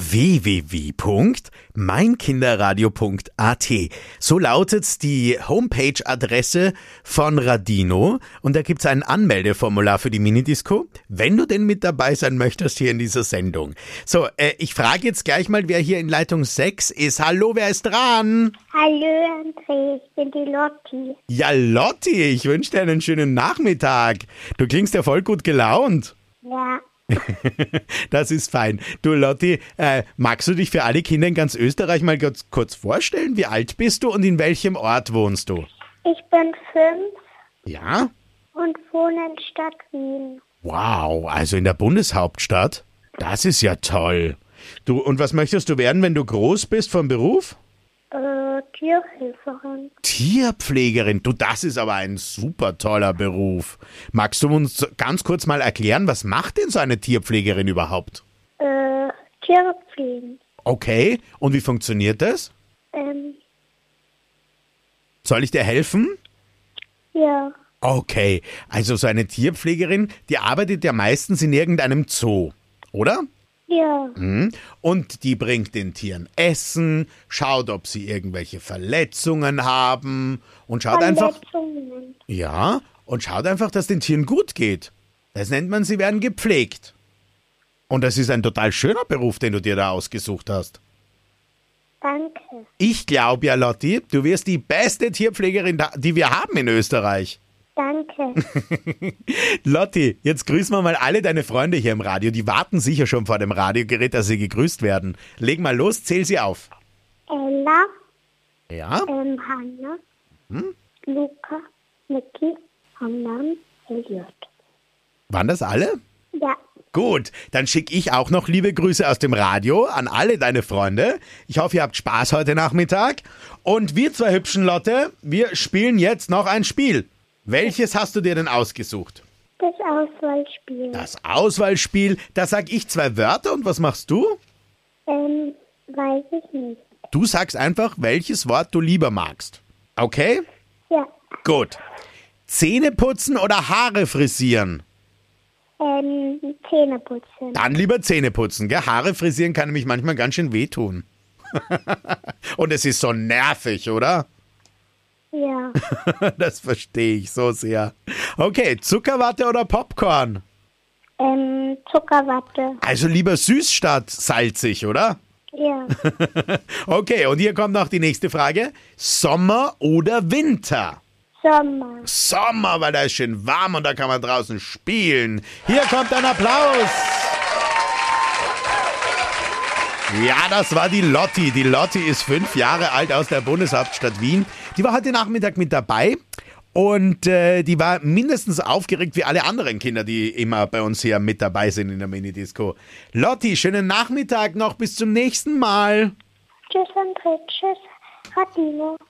www.meinkinderradio.at. So lautet die Homepage-Adresse von Radino. Und da gibt's ein Anmeldeformular für die Minidisco, wenn du denn mit dabei sein möchtest hier in dieser Sendung. So, ich frage jetzt gleich mal, wer hier in Leitung 6 ist. Hallo, wer ist dran? Hallo André, ich bin die Lotti. Ja, Lotti, ich wünsche dir einen schönen Nachmittag. Du klingst ja voll gut gelaunt. Ja, Das ist fein. Du Lotti, magst du dich für alle Kinder in ganz Österreich mal kurz vorstellen? Wie alt bist du und in welchem Ort wohnst du? ich bin 5 Ja? und wohne in Stadt Wien. Wow, also in der Bundeshauptstadt? Das ist ja toll. Du, und was möchtest du werden, wenn du groß bist vom Beruf? Tierhelferin. Tierpflegerin. Du, das ist aber ein super toller Beruf. Magst du uns ganz kurz mal erklären, was macht denn so eine Tierpflegerin überhaupt? Tiere pflegen. Okay, und wie funktioniert das? Soll ich dir helfen? Ja, Okay, also so eine Tierpflegerin, die arbeitet ja meistens in irgendeinem Zoo, oder? ja, Und die bringt den Tieren Essen, schaut, ob sie irgendwelche Verletzungen haben und schaut einfach, Verletzungen. ja, und schaut einfach, dass den Tieren gut geht. Das nennt man, sie werden gepflegt. Und das ist ein total schöner Beruf, den du dir da ausgesucht hast. Danke. Ich glaube ja, Lotti, du wirst die beste Tierpflegerin, die wir haben in Österreich. Danke. Lotti, jetzt grüßen wir mal alle deine Freunde hier im Radio. Die warten sicher schon vor dem Radiogerät, dass sie gegrüßt werden. Leg mal los, zähl sie auf. Ella, Ja? Hanna, Luca, Niki, Hanan, Elliot. Waren das alle? Ja, Gut, dann schicke ich auch noch liebe Grüße aus dem Radio an alle deine Freunde. Ich hoffe, ihr habt Spaß heute Nachmittag. Und wir zwei hübschen Lotte, wir spielen jetzt noch ein Spiel. Welches hast du dir denn ausgesucht? das Auswahlspiel. Das Auswahlspiel, da sag ich 2 Wörter und was machst du? Weiß ich nicht. Du sagst einfach, welches Wort du lieber magst. Okay? Ja, Gut. Zähne putzen oder Haare frisieren? Zähne putzen. Dann lieber Zähne putzen, gell? Haare frisieren kann nämlich manchmal ganz schön wehtun. Und es ist so nervig, oder? Ja, Das verstehe ich so sehr. Okay, Zuckerwatte oder Popcorn? Zuckerwatte. Also lieber süß statt salzig, oder? Ja, Okay, und hier kommt noch die nächste Frage. Sommer oder Winter? Sommer. Sommer, weil da ist schön warm und da kann man draußen spielen. Hier kommt ein Applaus. Ja, das war die Lotti. Die Lotti ist 5 Jahre alt aus der Bundeshauptstadt Wien. Die war heute Nachmittag mit dabei und die war mindestens aufgeregt wie alle anderen Kinder, die immer bei uns hier mit dabei sind in der Minidisco. Lotti, schönen Nachmittag noch, bis zum nächsten Mal. Tschüss André, tschüss Radino.